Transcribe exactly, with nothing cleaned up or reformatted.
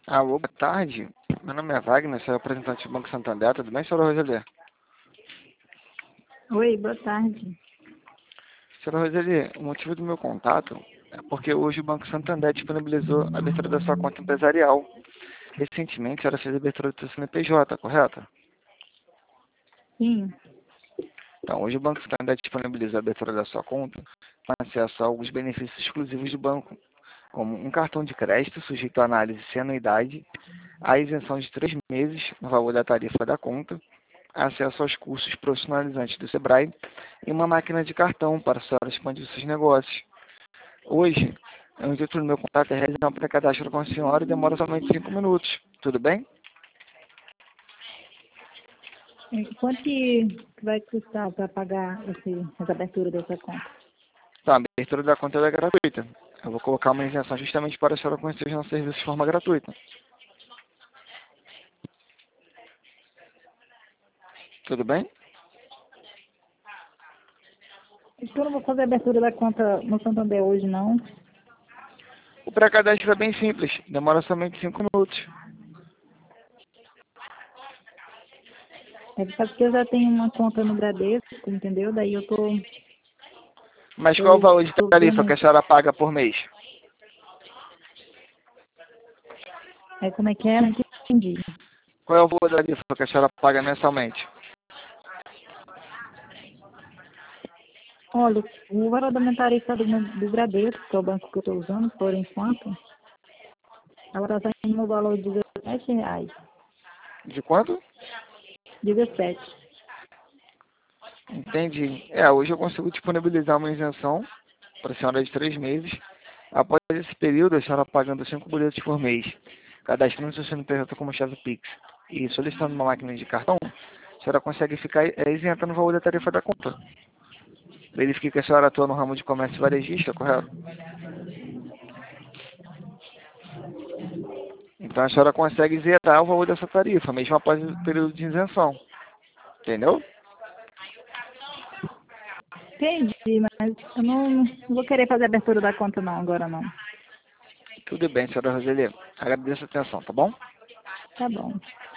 Alô, boa tarde. Meu nome é Wagner, sou representante do Banco Santander. Tudo bem, senhora Roseli? Oi, boa tarde. Senhora Roseli, o motivo do meu contato é porque hoje o Banco Santander disponibilizou a abertura da sua conta empresarial. Recentemente, a senhora fez a abertura do seu C N P J, correto? Sim, Então, hoje o Banco Santander disponibilizou a abertura da sua conta com acesso a alguns benefícios exclusivos do banco, como um cartão de crédito sujeito à análise sem anuidade, a isenção de três meses no valor da tarifa da conta, acesso aos cursos profissionalizantes do Sebrae e uma máquina de cartão para a senhora expandir os seus negócios. Hoje, o intuito do meu contato é realizar um pré-cadastro com a senhora e demora somente cinco minutos. Tudo bem? E quanto que vai custar para pagar esse, essa abertura dessa conta? Então, a abertura da conta é gratuita. Eu vou colocar uma isenção justamente para a senhora conhecer os nossos serviços de forma gratuita. Tudo bem? Então, eu não vou fazer a abertura da conta no Santander hoje, não. O pré-cadastro é bem simples, demora somente cinco minutos. É porque eu já tenho uma conta no Bradesco, entendeu? Daí eu tô, Mas qual é o tô, valor de tô tarifa que vendo a senhora paga por mês? é, como é que é, não entendi. Qual é o valor da tarifa que a senhora paga mensalmente? Olha, o valor da minha tarifa do, meu- do Bradesco, que é o banco que eu estou usando, por enquanto, ela está saindo no valor de dezessete reais. De quanto? dezessete. Entendi. É, hoje eu consigo disponibilizar uma isenção para a senhora de três meses. Após esse período, a senhora pagando cinco boletos por mês, cadastrando seu C N P J como chave Pix e solicitando uma máquina de cartão, a senhora consegue ficar é, isenta no valor da tarifa da conta. Verifique que a senhora atua no ramo de comércio varejista, correto? Então a senhora consegue zerar o valor dessa tarifa, mesmo após o período de isenção. Entendeu? Entendi, mas eu não, não vou querer fazer a abertura da conta não, agora não. Tudo bem, senhora Roseli. Agradeço a atenção, tá bom? Tá bom.